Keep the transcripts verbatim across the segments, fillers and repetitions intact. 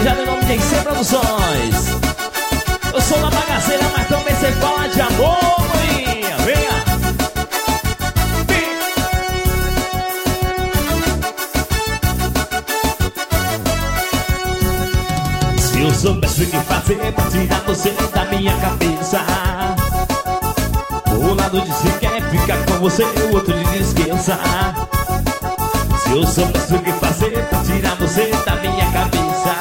vaquejada em nome de C Produções. Eu sou uma bagaceira, mas também sei falar de amor, maninha. Venha. Se eu soubesse o que fazer pra tirar você da minha cabeça, o lado de se quer ficar com você, o outro diz esqueça. Se eu soubesse o que fazer pra tirar você da minha cabeça,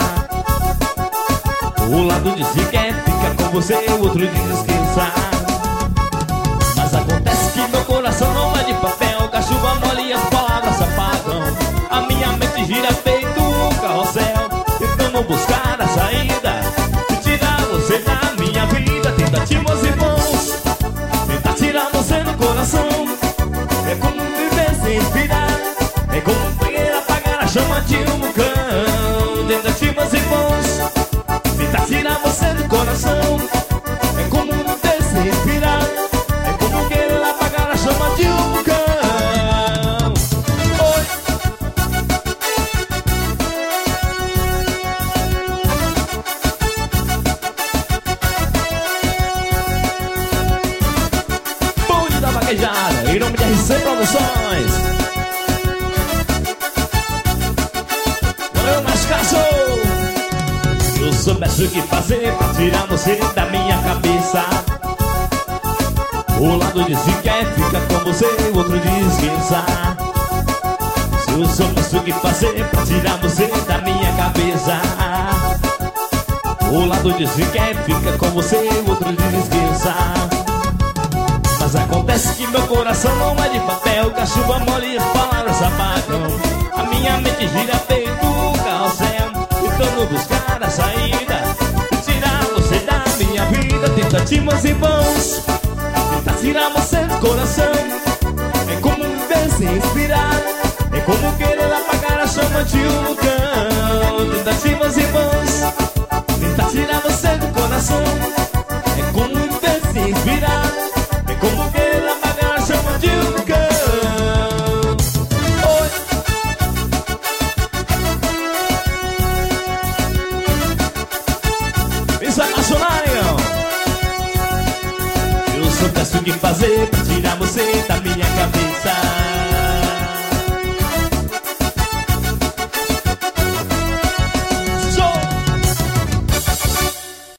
o lado de se quer ficar com você, o outro diz esqueça. Mas acontece que meu coração não é de papel, que a chuva molha e as palavras se apagam. A minha mente gira feito um carrossel, tentando buscar a saída e tirar você da minha vida. Tentativas e mãos, tentar tirar você do coração é como viver sem respirar, é como pegar apagar a chama de um vulcão. Tentativas e mãos, tentar tirar você do coração é como viver sem respirar, é como querer apagar a chama de um vulcão. Oi. Bonde da vaquejada, em nome de R C Produções. Se eu soubesse o que fazer pra tirar você da minha cabeça, o lado diz que quer ficar com você, o outro diz esqueça. Se eu soubesse o que fazer pra tirar você da minha cabeça, o lado diz que quer ficar com você, o outro diz esqueça. Mas acontece que meu coração não é de papel, que a chuva molha e as palavras se apagam. A minha mente gira feito um carrossel, tentando buscar a saída e tirar você da minha vida. Tentativas em vãos, tentar tirar você do coração é como viver sem respirar, é como querer apagar a chama de um vulcão. Tentativas em vãos, tentar tirar você do coração é como viver sem respirar, é como querer apagar a chama de um vulcão. Eu soubesse o que fazer pra tirar você da minha